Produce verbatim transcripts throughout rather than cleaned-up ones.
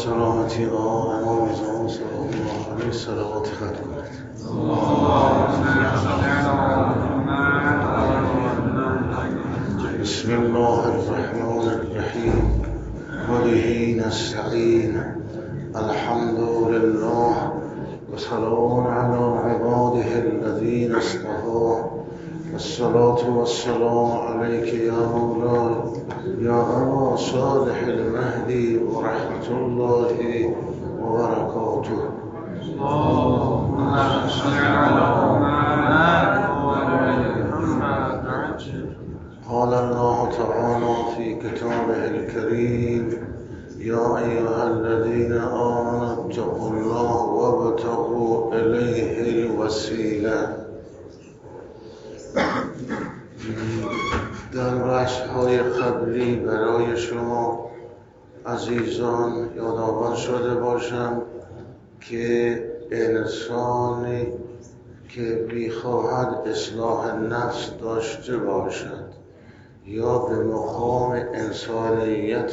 سلامتی آقا امام زمان صلی الله علیه صلوات خط کنید. بسم الله الرحمن الرحیم و به نستعین الحمد لله و سلام علی عباده الذین اصطفی الصلاة والسلام عليك يا مولاي يا أبا صالح المهدي ورحمة الله وبركاته. اللهم صل على محمد. قال الله تعالى في كتابه الكريم يا أيها الذين آمنوا اتقوا الله وابتغوا إليه الوسيلة. در بحث‌های قبلی برای شما عزیزان یادآور شده باشم که انسانی که می‌خواهد اصلاح نفس داشته باشد یا به مقام انسانیت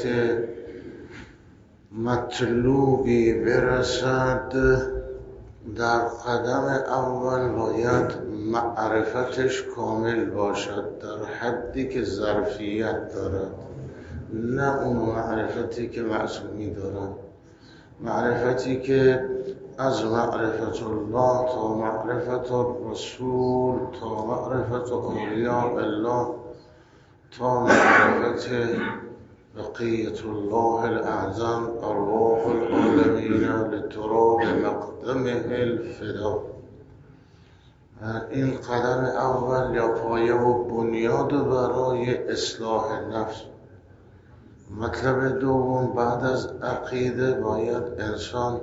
مطلوبی برسد، در قدم اول باید معرفتش کامل باشد در حدی که ظرفیت دارد، نه اون معرفتی که معصومی دارد، معرفتی که از معرفت الله تا معرفت الرسول تا معرفت اولیاء الله تا معرفت بقیة الله الاعظم ارواح العالمین لتراب مقدمه الفدا. این قدم اول یا پایه و بنیاد برای اصلاح نفس. مطلب دوم، بعد از عقیده باید انسان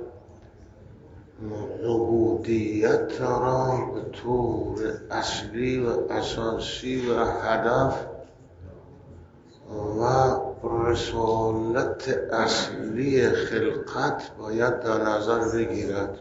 عبودیت را به طور اصلی و اساسی و هدف و رسالت اصلی خلقت باید در نظر بگیرد.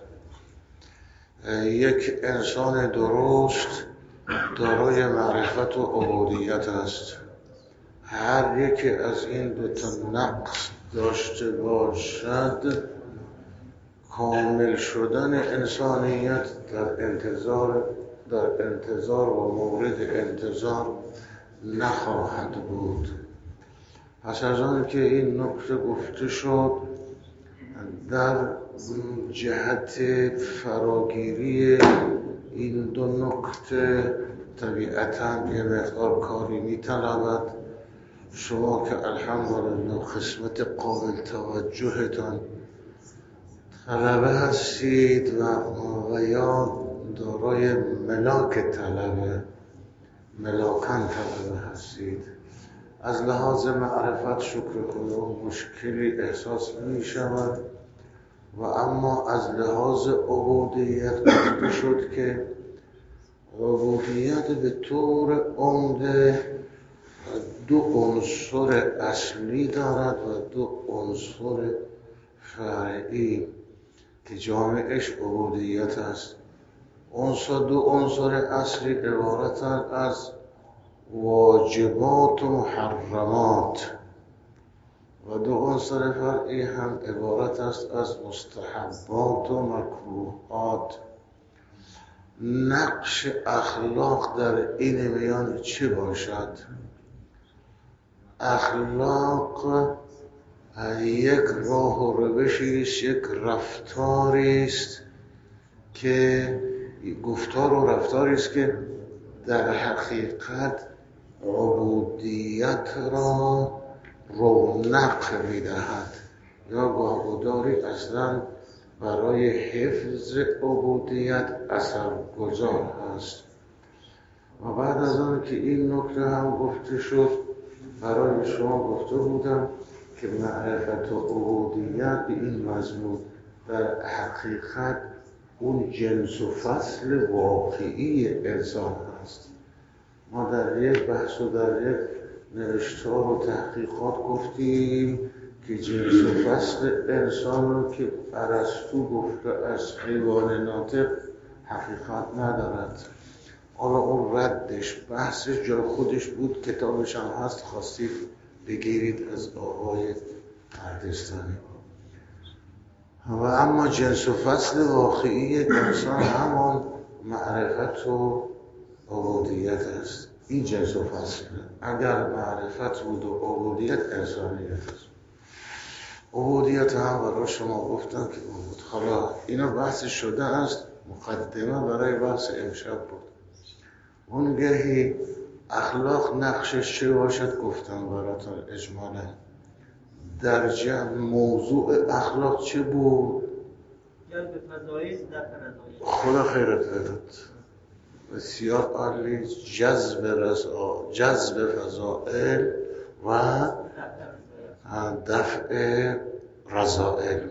یک انسان درست دارای معرفت و عبودیت است. هر یکی از این دو تا نقص داشته باشد، کامل شدن انسانیت در انتظار در انتظار و مورد انتظار نخواهد بود. پس از آن که این نکته گفته شد، در جهت فراگیری این دو نکته طبیعتاً یه مقدار کاری می‌طلبد. شما که الحمدلله قسمت قابل توجهتان طلبه هستید و و یا دارای ملاک طلبه ملاکان طلبه هستید، از لحاظ معرفت شکر خدا مشکلی احساس می شود و اما از لحاظ عبودیت گفته شد که عبودیت به طور عمده دو عنصر اصلی دارد و دو عنصر فرعی که جامعش عبودیت است. عنصر دو عنصر اصلی عبارتند از واجبات و محرمات و دو عنصر فرعی هم عبارت است از مستحبات و مکروهات. نقش اخلاق در این میان چه باشد؟ اخلاق یک راه و روشی است، یک رفتاری است که گفتار و رفتاری است که در حقیقت عبودیت را رونق می‌دهد یا واگذاری اصلا برای حفظ عبودیت اثرگذار است. و بعد از آن که این نکته هم گفته شد، برای شما گفته بودم که معرفت و عبودیت به این مضمون در حقیقت اون جنس و فصل واقعی انسان هست. ما در یک بحث و در یک نوشتار و تحقیقات گفتیم که جنس و فصل انسان رو که ارسطو گفته از حیوان ناطق حقیقت ندارد. حالا اون ردش بحثش جای خودش بود، کتابش هم هست، خواستید بگیرید از آقای اردستانی. و اما جنس و فصل واقعی انسان همان معرفت و عبودیت است. این جنس و فصل. اگر معرفت بود و عبودیت انسانیت است. عبودیت هم برای شما گفتم که بود. حالا اینا بحث شده است، مقدمه برای بحث امشب بود. اونگهی اخلاق نقشش چه باشد گفتم براتون اجمالا. در جمع موضوع اخلاق چه بود؟ جذب فضایل در فضایل. خدا خیرت بداد. بسیار عالی. جذب رضا، جذب فضائل و دفع رذائل.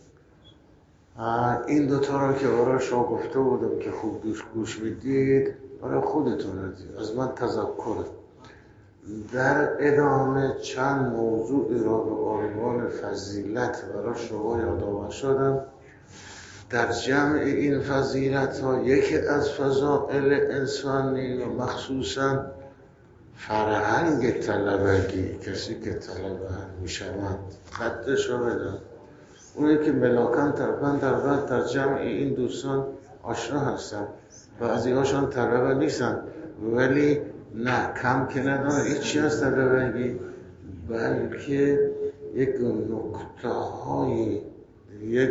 این دوتا رو که برای شما گفته بودم که خوب گوش گوش میدید برای خودتون از من تذکر. در ادامه چند موضوعی را به عنوان فضیلت برای شما یادآور شدم. در جمع این فضیلت ها یکی از فضائل انسانی و مخصوصا فرهنگ طلبگی، کسی که طلبه می شوند خطش رو بدن. اونی که ملاکن طرفن در در جمع این دوستان آشنا هستن، بعضی هاشان طلبه نیستن ولی نه کم که نداره هیچی از طلبگی، بلکه یک نکته های یک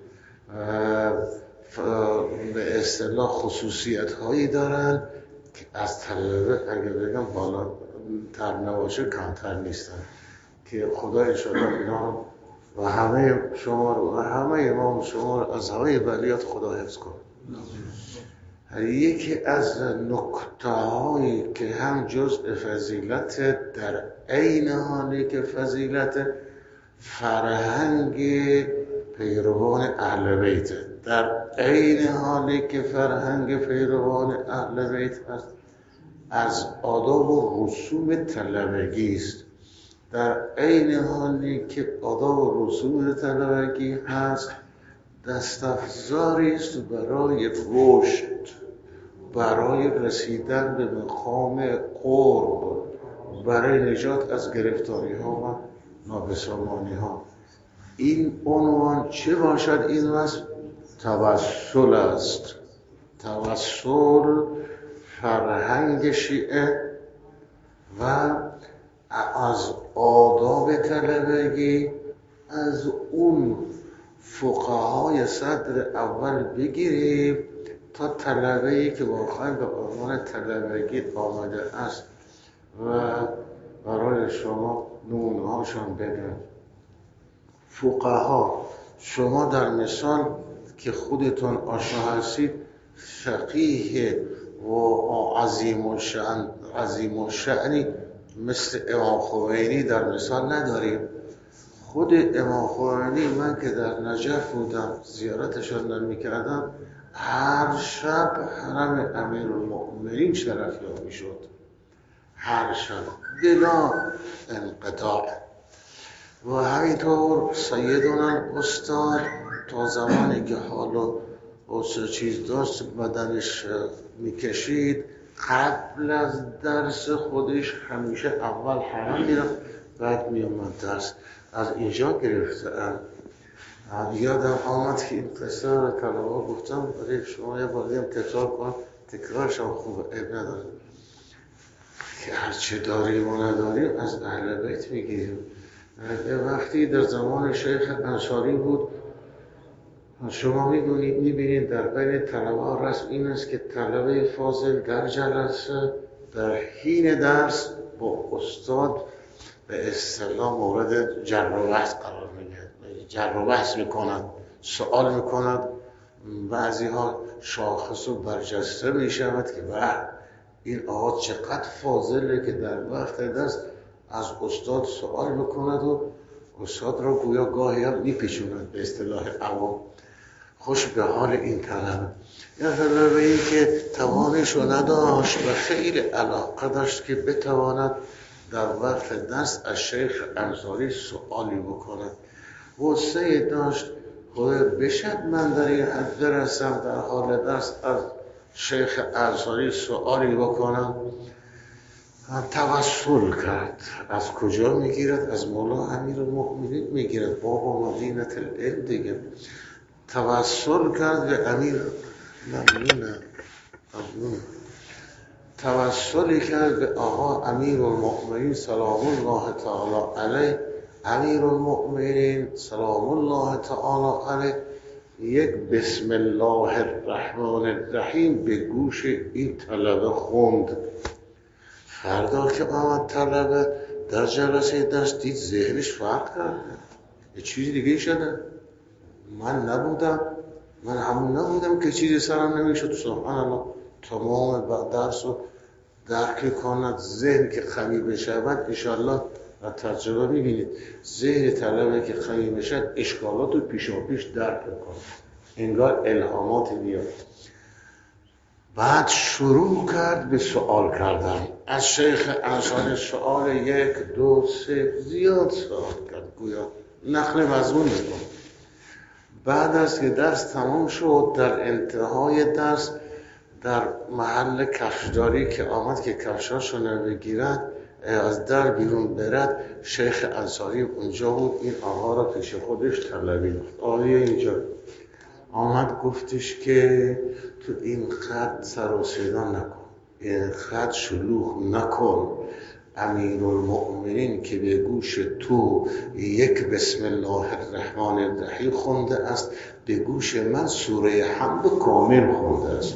به اصطلاح خصوصیت هایی دارن که از طلبه اگه بگم بالا تر نباشه کمتر نیستن که خدا انشاءالله اینا و همه شما رو و همه ما شما رو از همه بلیات خدا حفظ کن. یکی از نکته هایی که هم جزء فضیلت در عین حالی که فضیلت فرهنگ پیروان اهل بیت، در عین حالی که فرهنگ پیروان اهل بیت است، از آداب و رسوم طلبگی است. در عین حالی که آداب و رسوم طلبگی هست، دستافزاری است برای رشد، برای رسیدن به مقام قرب، برای نجات از گرفتاری ها و نابسامانی ها. این عنوان چه باشد؟ این واسه توسل است. توسل فرهنگ شیعه و از آداب طلبگی از اون فقهای صدر اول بگیریم تا طلبه‌ای که واقعا به عنوان طلبگی آمده است و برای شما نمونه‌هاشون بدم. فقها شما در مثال که خودتون آشنا هستید فقیه و عظیم الشأن عظیم الشأنی مثل امام خمینی در مثال نداریم. خود امام خمینی من که در نجف بودم زیارتشان نمی‌کردم، هر شب حرم امیرالمؤمنین شرفیاب می‌شد، هر شب بلا انقطاع. و همینطور سیدنا استاد تا زمانی که حالا اوسه چیز داشت بدنش میکشید، قبل از درس خودش همیشه اول حرم میرفت بعد میومد درس. از اینجا گرفتم. یادم آمد که این قصه رو طلبه گفتم برای شما یه باری هم تکرار کنم، تکرارش هم خوبه، عیب نداره که هرچه داریم و نداریم از اهل بیت میگیریم. وقتی در زمان شیخ انصاری بود، شما میدونید میبینید در بین طلبه رسم این است که طلبه فاضل در جلسه در حین درس با استاد به اصطلاح مورد جر و بحث قرار میگیرد، جر و بحث میکنند، سوال میکنند. بعضی ها شاخص و برجسته میشود که بعد این آقا چقدر فاضله که در وقت درس از استاد سوال میکند و استاد را گویا گاهی هم میپیچوند به اصطلاح عوام. خوش به حال این طلبه. یا طلبه ای که توانش رو نداشت و خیلی علاقه داشت که بتواند در وقت درس از شیخ انصاری سوالی بکند. غصه داشت خدا بشد من در این حد برسم در حال درس از شیخ انصاری سوالی بکنم. توسل کرد. از کجا میگیرد؟ از مولا امیرالمؤمنین میگیرد، بابا مدینه العلم دیگه. توسل کرد به امیر، ممنونه ممنونه توسلی کرد به آقا امیرالمؤمنین سلام الله تعالی علیه. امیرالمؤمنین سلام الله تعالی علیه یک بسم الله الرحمن الرحیم به گوش این طلبه خوند. فردا که آمد طلبه در جلسه درس دید ذهنش فرق کرده، یه چیزی دیگه شده. من نبودم، من همون نبودم که چیزی سرم نمیشد. سبحان الله، تمام درس رو درک کند. ذهن که قوی بشود انشاءالله و تجربه میبینید، ذهن طلبه که قوی بشد اشکالات رو پیشا پیش درک کنه، انگار الهامات میاد. بعد شروع کرد به سوال کردن از شیخ انصاری. سوال یک دو سه زیاد سوال کرد، گویا نقل مضمون میکنه. بعد از که درس تمام شد، در انتهای درس در محل کفشداری که آمد که کفشاشو بگیرد از در بیرون برد، شیخ انصاری اونجا بود. این آقا را پیش خودش طلبی گفت. آقای اینجا آمد گفتش که تو این خط سر و صدا نکن، این خط شلوغ نکن. امیرالمؤمنین که به گوش تو یک بسم الله الرحمن الرحیم خونده است، به گوش من سوره حمد کامل خونده است.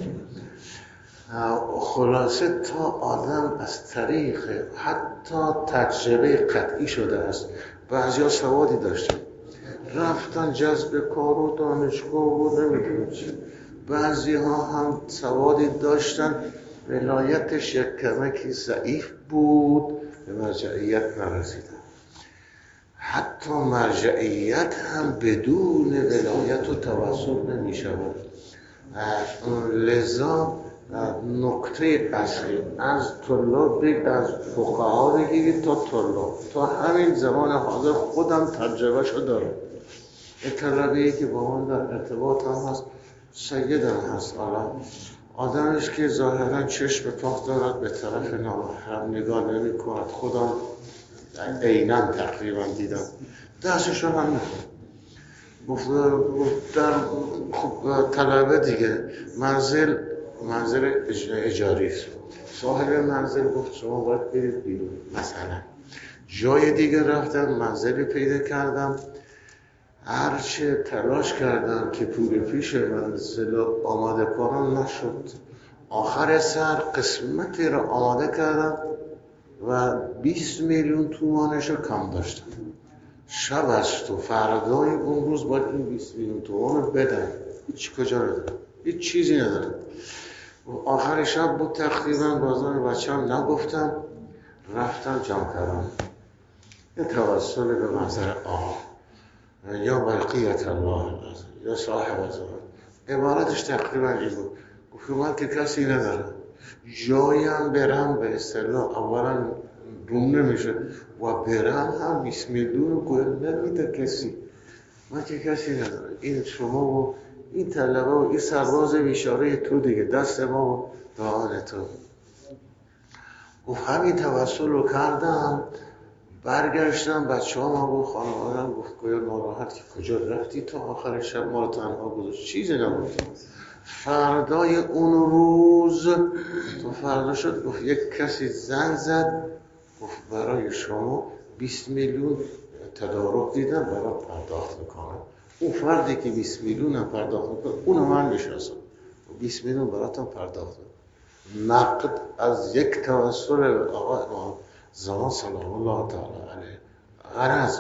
خلاصه تا آدم از طریق حتی تجربه قطعی شده است. بعضیا سوادی داشتن رفتن جذب کار و دانشگاه و نمیدونم چی، بعضی ها هم سوادی داشتن ولایتش یک کمکی ضعیف بود، به مرجعیت نرسیدن. حتی مرجعیت هم بدون ولایت و توسل نمی شود. لذا نکته اصلی از طلاب بگ از فقها بگیرید تا طلاب، تا همین زمان حاضر خودم تجربه شو دارم. طلبه‌ای که با من در ارتباط هم هست، سیدم هست، الان آدمش که ظاهرا چشم پاک دارد به طرف نامحرم نگاه نمی کند. خودم عیناً تقریبا دیدم، دستش رو هم میخورد. گفت در خب طلبه دیگه منزل منزل اجاری است. صاحب منزل گفت شما باید برید بیرون. مثلا جای دیگه رفتم، منزلی پیدا کردم، هرچه تلاش کردم که پول پیش منزل آماده کنم نشد. آخر سر قسمتی را آماده کردم و بیست میلیون تومانش رو کم داشتم. شب است و فردای اون روز باید این بیست میلیون تومان رو بدن. هیچ کجا رو دارم، هیچ چیزی ندارم. آخر شب بود تقریبا، بازار بچه هم نگفتم، رفتم جمع کردم. یه توسل به منظر آها یا بقیت الله یا صاحب الزمان. عبارتش تقریبا این بود. گفت من که کسی ندارم، جایم برم به اصطلاح اولا روم نمیشه و برم هم بیست میلیون گویا نمیده کسی، من که کسی ندارم. این شما و این طلبه و این سرباز بیچاره تو دیگه، دست ما و دعان تو. گفت همین توسل رو کردم، برگشتم بچه ها ما گفت خانوادم گفت گویا ناراحت که کجا رفتی تا آخر شب ما رو تنها گذاشت، چیزی نبود. فردای اون روز تو فردا شد، گفت یک کسی زنگ زد گفت برای شما بیست میلیون تدارک دیدم برای پرداخت میکنم. اون فردی که بیست میلیون هم پرداخت میکنه اونو من میشناسم، بیست میلیون براتون پرداخت میکنم. نقد از یک توسل آقا امام زمان سلام الله تعالی علیه. غرض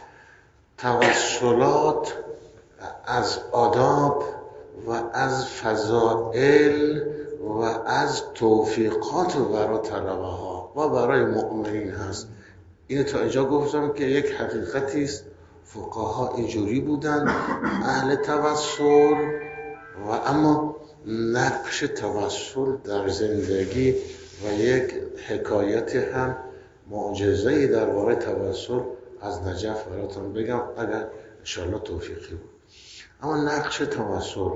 توسلات از آداب و از فضائل و از توفیقات برای طلبه ها و برای مؤمنین هست. اینو تا اینجا گفتم که یک حقیقتی است. فقها اینجوری بودن اهل توسل، و اما نقش توسل در زندگی و یک حکایت هم معجزه‌ای درباره توسل از نجف براتون بگم اگر انشاءالله توفیقی بود. اما نقش توسل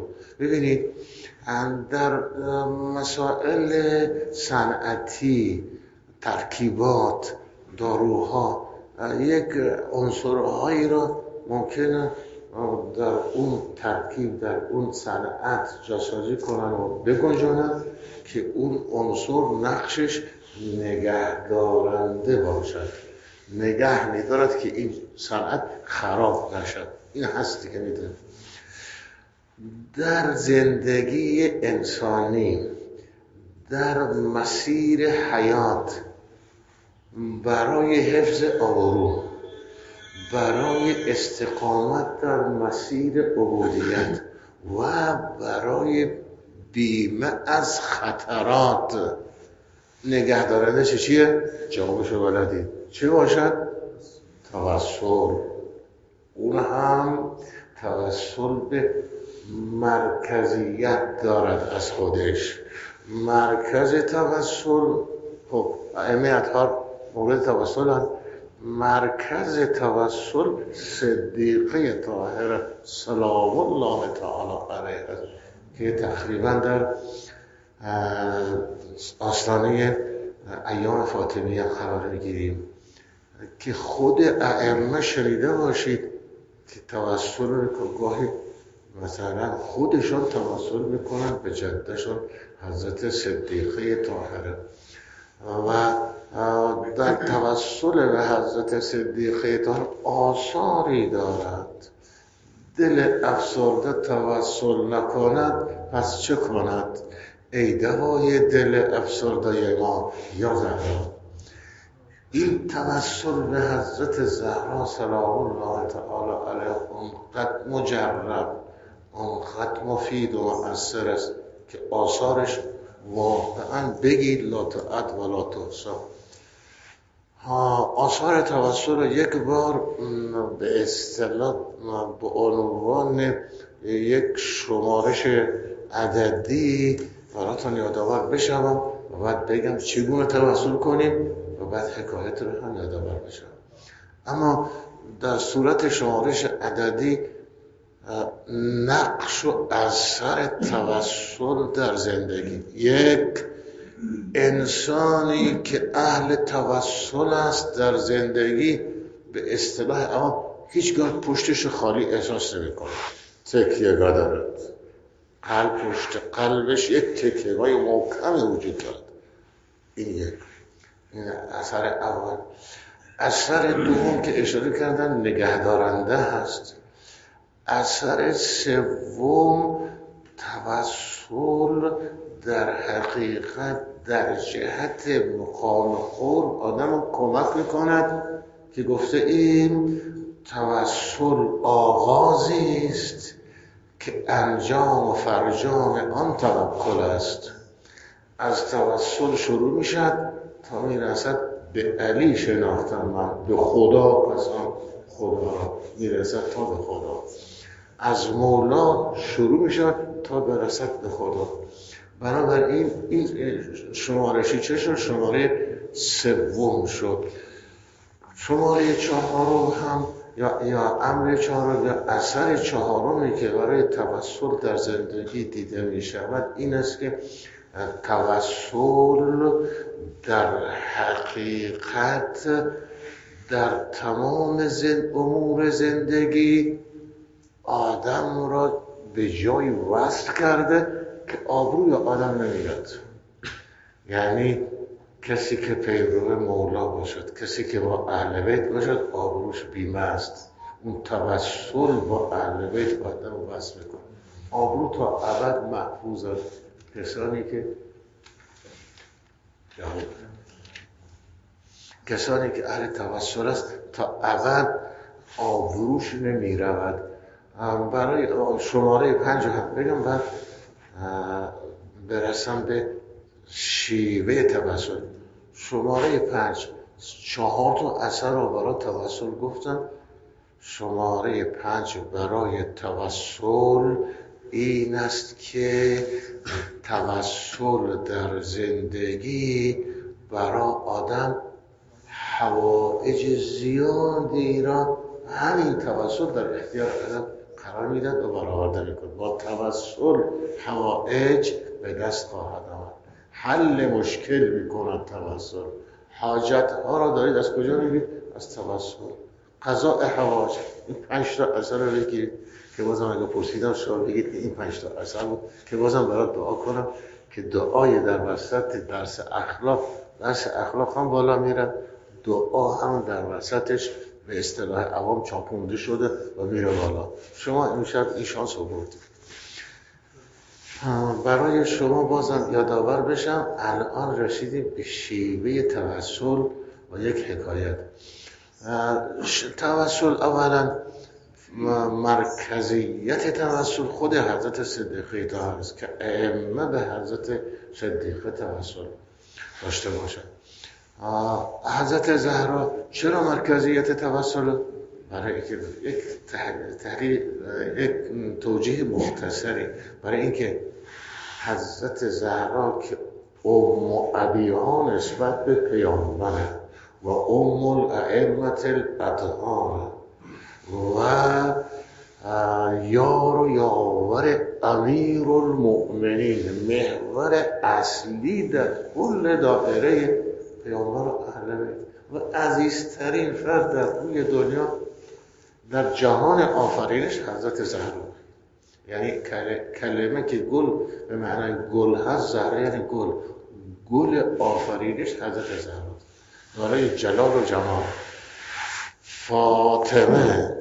ببینید در مسائل صنعتی ترکیبات، داروها یک عنصرهایی را ممکنه در اون ترکیب، در اون صنعت جاسازی کنن و بگنجانن که اون عنصر نقشش نگهدارنده باشد، نگه می‌دارد که این صنعت خراب نشد. این هستی که می‌دونه در زندگی انسانی، در مسیر حیات، برای حفظ آبرو، برای استقامت در مسیر عبودیت و برای بیمه از خطرات، نگهدارنده چه چیه؟ جوابشو بلدید چه باشد؟ توسل. اون هم توسل به مرکزیت دارد از خودش. مرکز توسل، خب ائمه اطهار مورد توسل هم. مرکز توسل صدیقه طاهره سلام الله تعالی علیها که تقریبا در آستانه ایام فاطمیه قرار میگیریم که خود ائمه شنیده باشید که توسل رو گاهی مثلا خودشان توسل میکنن به جدشان حضرت صدیقه طاهره و در توسل به حضرت صدیقه طاهره آثاری دارد. دل افسرده توسل نکند پس چه کند؟ ای دوای دل افسرده ما یا زهرا. این توسل به حضرت زهرا سلام الله تعالی علیها اونقدر مجرب، اونقدر مفید و مؤثر است که آثارش واقعا بگید لا تعد و لا تحصی. آثار توسل یک بار به اصطلاح به عنوان یک شمارش عددی براتون یادآور بشم و بعد بگم چگونه توسل کنیم و بعد حکایت رو هم یادآور بشم. اما در صورت شمارش عددی نقش و اثر توسل در زندگی، یک انسانی که اهل توسل است در زندگی به اصطلاح اما هیچگاه پشتش خالی احساس نمی‌کنه. تکیه‌گاه دارد، قلب پشت قلبش یک تکیه‌گاه محکم وجود دارد. این یک این اثر اول. اثر دوم که اشاره کردن نگهدارنده هست. اثر سوم توسل در حقیقت در جهت مقام قرب آدم کمک میکند که گفته این توسل آغازی است که انجام و فرجام آن توکل است. از توسل شروع میشد تا میرسد به علی شناختم من، به خدا پسان خدا میرسد تا به خدا. از مولا شروع میشد تا برسد به خدا. بنابراین این شمارشی چه شد؟ شماره سوم شد. شماره چهارم هم یا, یا امر چهارم یا اثر چهارمی که برای توسل در زندگی دیده می شود این است که توسل در حقیقت در تمام زند امور زندگی آدم را به جای وصل کرده که آبروی آدم نمیاد. یعنی کسی که پیرو مولا باشد، کسی که با اهل بیت باشد آبروش بیمه است. اون توسل با اهل بیت آدم وصل میکنه، آبرو تا ابد محفوظ است. کسانی که کسانی که اهل توسل است تا ابد آبروش نمی رود. برای شماره پنج هم بگم بعد برسم به شیوه توسل. شماره پنج چهار تا اثر رو برای توسل گفتم. شماره پنج برای توسل این است که توسل در زندگی برای آدم حوائج زیادی را همین توسل در اختیار آدم قرار میداد و برآورده میکند. با توسل حوائج به دست خواهد آمد. حل مشکل میکند توسل، حاجت ها را دارید از کجا میگید؟ از توسل. قضاء حوائج، این پنج تا اثر رو بگیرید که بازم اگه پرسیدم شما بگید که این پنج تا اثر بود که بازم برات دعا کنم که دعای در وسط درس اخلاق، درس اخلاق هم بالا میره، دعا هم در وسطش به اصطلاح عوام چاپونده شده و میره بالا. شما امشب این شانس رو بردید. برای شما بازم یادآور بشم، الان رسیدیم به شیوه توسل و یک حکایت. توسل اولا مرکزیت توسل خود حضرت صدیقه طاهر است که ائمه به حضرت صدیقه توسل داشته باشد. حضرت زهرا چرا مرکزیت توسل؟ برای اینکه یک تحقیق یک توجیه مختصری برای اینکه حضرت زهرا که ام ابیها نسبت به پیامبر و ام الائمه الاطهار و یار و یاور امیر المؤمنین، محور اصلی در کل دایره پیامبر و اهل بیت و عزیزترین فرد در روی دنیا در جهان آفرینش حضرت زهرا. یعنی کلمه که گل به معنای گل هست، زهرا یعنی گل، گل آفرینش حضرت زهرا دارای جلال و جمال. فاطمه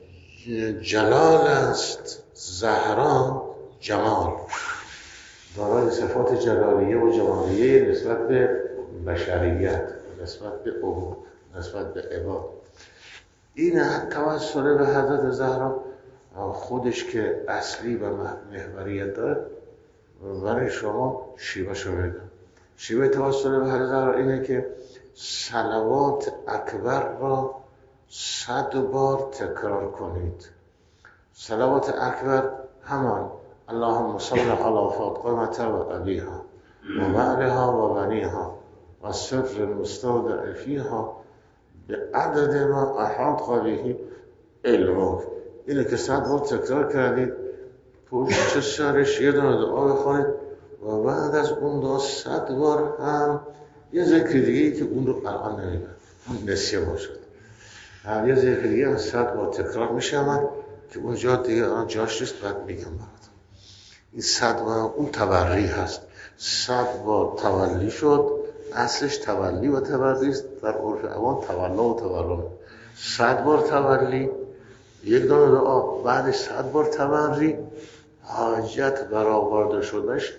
جلال است، زهرا جمال، دارای صفات جلالیه و جمالیه نسبت به بشریت، نسبت به او، نسبت به عباد. این توسل به حضرت زهرا خودش که اصلی و محوریت داره، برای شما شیوه شو بگم. شیوه توسل به حضرت زهرا اینه که صلوات اکبر را صد بار تکرار کنید. صلوات اکبر همان اللهم صل علی فاطمه و ابیها و بعلها و بنیها و سر المستودع فیها به عدد ما احاط به علمک. اینه که صد بار تکرار کردید، پشت سرش یه دونه دعا بخونید و بعد از اون دعا صد بار هم یه ذکر دیگه که اون رو الان نمیگم، اون نسیه باشد، یه ذکر دیگه هم صد بار تکرار میشم که اونجا دیگه الان جاش نیست، بعد میگم برات. این صد بار اون تبری هست. صد بار تولی شد، اصلش تولی و تبری است، در عرف عوام تولا و تورم. صد بار تولی، یک دونه دعا، بعدش صد بار تبری، حاجت برآورده شدنش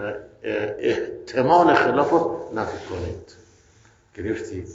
احتمال خلاف رو نفی کنید. گرفتید؟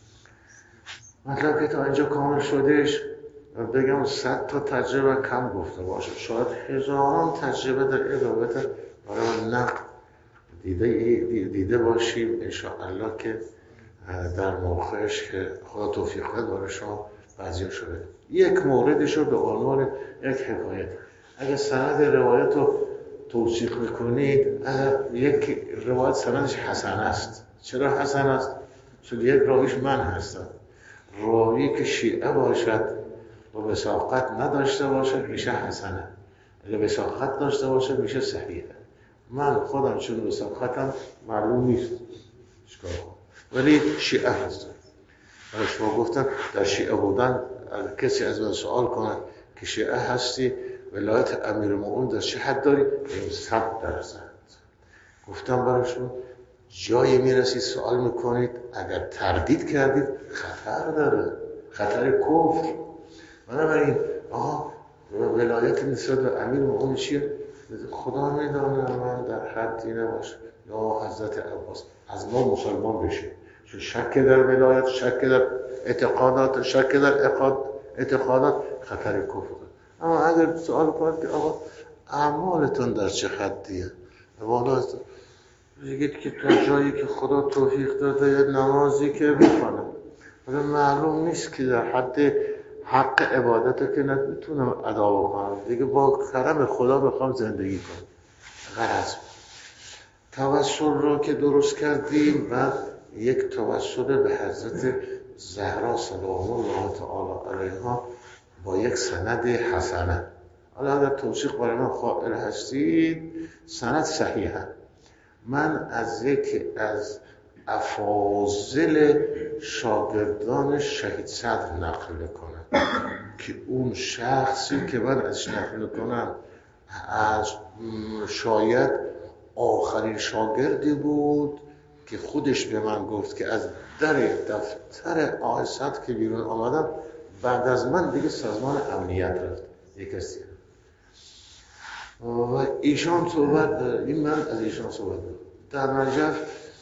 مطلب که تا اینجا کامل شدش، بگم صد تا تجربه کم گفته باشه، شاید هزاران تجربه در ادامت برای نقد دیده, دیده باشیم انشاءالله که در موقعش که خدا توفیق بده برای شما بعضی شده. یک موردش رو به عنوان یک حکایت، اگر سند روایت رو توصیف میکنید، یک روایت سندش حسن است. چرا حسن است؟ چون یک راویش من هستم. راوی که شیعه باشد و وثاقت نداشته باشد میشه حسنه، اگر وثاقت داشته باشد میشه صحیحه. من خودم چون وثاقتم معلوم نیست چیکار کنم، ولی شیعه هستم. برای شما گفتم در شیعه بودن اگر کسی از من سوال کنه که شیعه هستی، ولایت امیرالمومنین در چه حد داری؟ صد درصد. گفتم برایشون جایی میرسید سوال میکنید، اگر تردید کردید خطر داره، خطر کفر. بنابراین آها ولایت نسبت به امیرالمومنین چیه؟ خدا میدانه من در حدی نباشه، یا حضرت عباس از ما مسلمان بشه، چون شک در ولایت، شک در اعتقادات، شک در اعتقادات خطر کفر داره. اما اگر سوال کنید که آقا اعمالتون در چه حدیه، والا بگید که تا جایی که خدا توفیق داده یه نمازی که میخوانم، ولی معلوم نیست که در حد حق عبادت که نمیتونم ادا بکنم دیگه، با کرم خدا بخوام زندگی کنم. غرض توسل رو که درست کردیم و یک توسل به حضرت زهرا سلام الله تعالی علیها با یک سند حسنه. حالا اگر توصیق برای من قائل هستید، سند صحیحه. من از یک از افاضل شاگردان شهید صدر نقل کنم که اون شخصی که من ازش نقل کنم از شاید آخرین شاگردی بود که خودش به من گفت که از در دفتر آقای صدر که بیرون آمدم بعد از من دیگه سازمان امنیت رفت یک کسی و ایشان صحبت این من از ایشان صحبت در نجف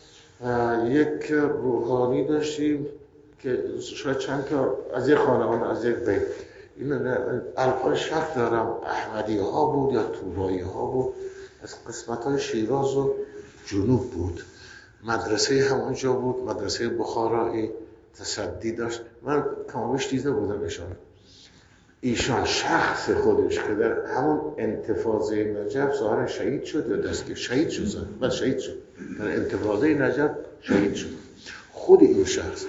یک روحانی داشتیم که شاید چند تا از یک خانواده از یک بیت این الان شک دارم احمدی ها بود یا طوبایی ها بود از قسمت های شیراز و جنوب بود مدرسه همونجا بود مدرسه بخارایی تصدی داشت من کامش دیده بودم ایشان ایشان شخص خودش که در همون انتفاضه نجف ظاهر شهید شد یا دست شهید شد بعد شهید شد در انتفاضه نجف شهید شد خود این شخص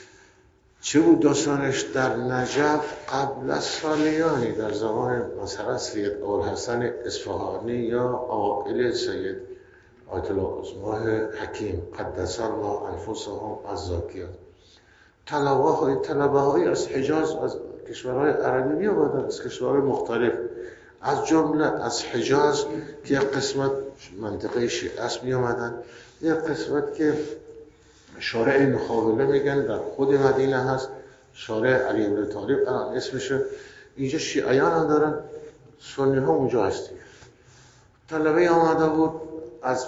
چه بود داستانش در نجف قبل از سالیانی در زمان مثلا سید ابوالحسن اصفهانی یا عائل سید آیت الله عظمای حکیم قدس الله انفسهم الزاکیات طلبه های طلبه های از حجاز از کشورهای عربی می آمدند از کشورهای مختلف از جمله از حجاز که یک قسمت منطقه شیعه است می آمدند یک قسمت که شارع نخابله میگن در خود مدینه هست شارع علی بن طالب الان اسمشه اینجا شیعیان هم دارن سنی ها اونجا هستی طلبه آمده بود از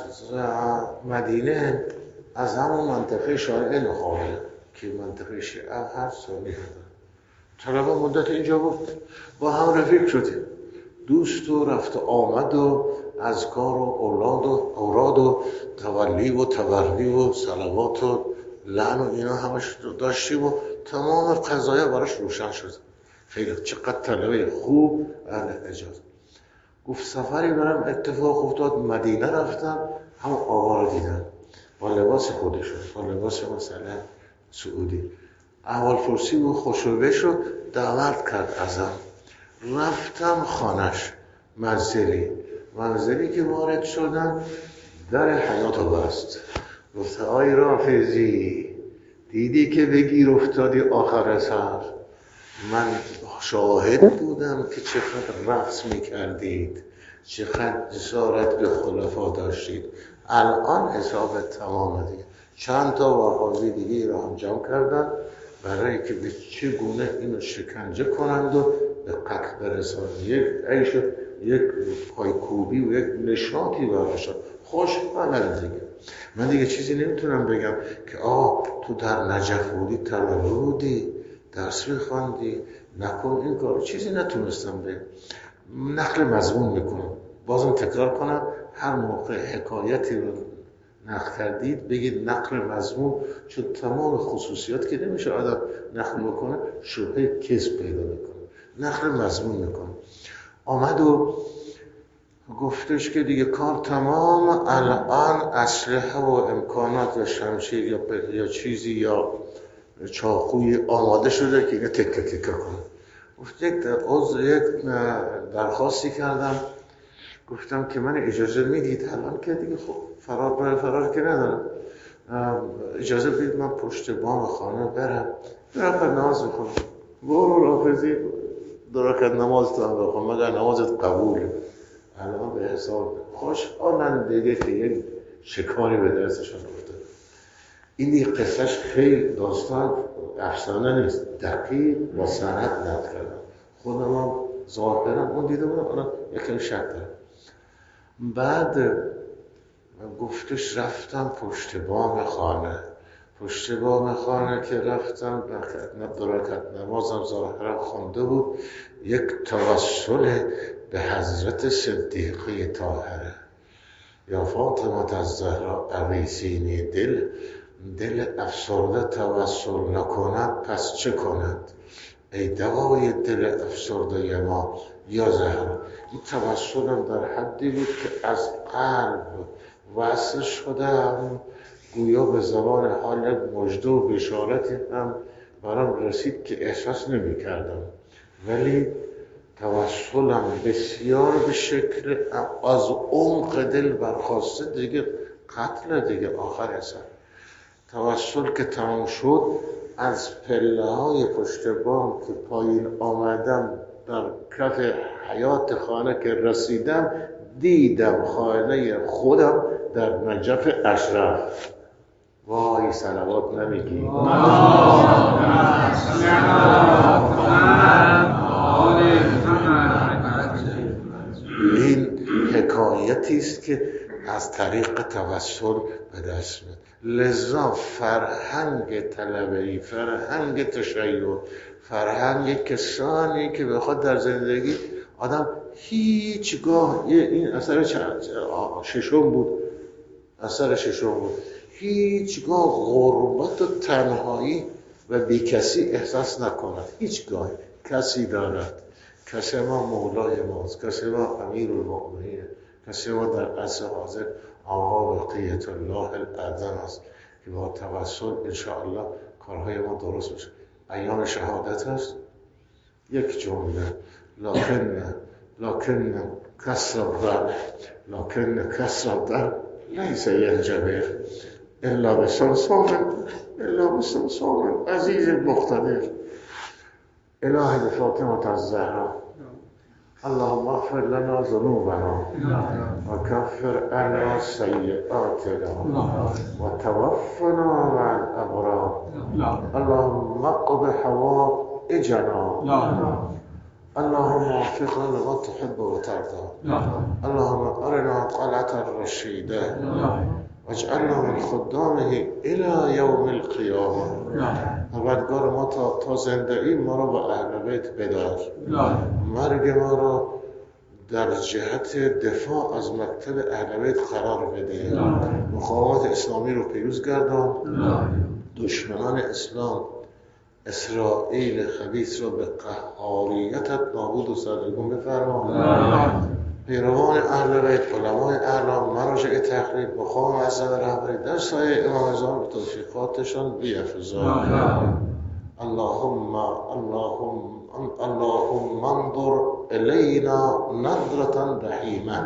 مدینه از همون منطقه شارع نخابله که منطقه شیعه هست سنی هست طلبه مدت اینجا بود با هم رفیق شدیم دوست و رفت و آمد و اذکار و اولاد و اوراد و تولی و تبری و صلوات و لعن و اینا همش داشتیم و تمام قضایا براش روشن شد خیلی چقدر طلبه خوب اهل حجاز گفت سفری برم اتفاق افتاد مدینه رفتم هم آقا رو دیدن با لباس خودشون با لباس مثلا سعودی اول فرسی و خوشوبه شد دعوت کرد ازم رفتم خانش منزلی منزلی که وارد شدم در حیات رو بست گفت آی رافضی دیدی که بگیر افتادی آخر سر من شاهد بودم که چقدر رقص میکردید چقدر جسارت به خلفا داشتید الان حساب تمام دیگه چند تا وهابی دیگه را هم جمع کردن برای که به چگونه اینو شکنجه کنند و به قتل برسند یک عیش یک پایکوبی و یک نشاطی براشد خوش بلد دیگه من دیگه چیزی نمیتونم بگم که آه تو در نجف بودی طلبه بودی درس میخواندی نکن این کار چیزی نتونستم بگم نقل مضمون میکنم بازم تکرار کنم هر موقع حکایتی رو نقل کردید بگید نقل مضمون چون تمام خصوصیات که نمیشه آدم نقل بکنه شبهه کذب پیدا میکنه نقل مضمون میکنه آمد و گفتش که دیگه کار تمام الان اسلحه و امکانات یا شمشیر یا, یا چیزی یا چاقوی آماده شده که اینه تکه تکه کنه گفت یک عضو یک درخواستی کردم گفتم که من اجازه میدید الان که دیگه خب فرار برای فرار که ندارم اجازه بدید من پشت بام خانه برم برم نماز بخونم برو رافضی درکت نماز تو هم بخون مگر نمازت قبوله الان به حساب خوشحالن دیگه که یک شکاری به درسشون افتاد این دیگه قصهش خیلی داستان افسانه نیست دقیق با سند نقل کردم خودم هم ظاهرا اون دیده بودم الان یکم شک دارم بعد گفتش رفتم پشت بام خانه پشت بام خانه که رفتم درکت نمازم ظاهرا خونده بود یک توسل به حضرت صدیقه طاهره یا فاطمه الزهرا اغیثینی دل دل افسرده توسل نکند پس چه کند ای دوای دل افسرده ما یا زهرا این توسلم در حدی بود که از قلب وصل شدم گویا به زبان حال مژده و بشارتی هم برام رسید که احساس نمی کردم ولی توسلم بسیار به شکل از عمق دل برخواسته دیگه قتل دیگه آخر اصلا توسل که تمام شد، از پله های پشت بام که پایین آمدم در کف حیات خانه که رسیدم، دیدم خانه خودم در نجف اشرف. وای صلوات نمیگی؟ این حکایتی است که از طریق توسل به دست میاد. لذا فرهنگ طلبه‌ای، فرهنگ تشیع، فرهنگ کسانی که بخواد در زندگی آدم هیچگاه، این اثر ششم بود، اثر ششم بود، هیچگاه غربت و تنهایی و بیکسی احساس نکند. هیچگاه کسی دارد، کسی ما مولای ماست، کسی ما امیر المؤمنین، کسی ما در عصر حاضر آقا بقیت الله الاعظم است که با توسل انشاءالله کارهای ما درست بشه. ایام شهادت هست، یک جمله، لکن لکن کسر الدم لکن کسر الدم لیس ینجبر الا بصلصال الا بصلصال عزیز مقتدر. الهی بفاطمة الزهرا اللهم اغفر لنا ذنوبنا وكفر عنا سيئاتنا وتوفنا مع الأبرار. اللهم اقض حوائجنا، اللهم وفقنا لما تحب وترضى. اللهم أرنا طلعة الرشيدة واجعلنا من خدامه الى یوم القیامه. پروردگار ما تا, تا زنده ایم ما را با اهل بیت بدار، مرگ ما را در جهت دفاع از مکتب اهل بیت قرار بده، مقاومت اسلامی رو پیروز گردان، دشمنان اسلام اسرائیل خبیث را به قهاریتت نابود و سرنگون بفرما. پیروان اهل بیت، علمای اعلام، مراجع تحقیق، مقام معظم رهبری در سایه امام اعظم به توفیقاتشان بیفزا. اللهم اللهم اللهم انظر الینا نظرة رحیمه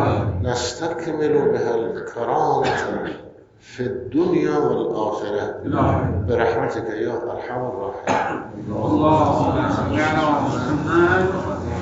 نستکمل بها الکرامة فی الدنیا والآخرة برحمتك یا ارحم الراحمین. اللهم صل علی محمد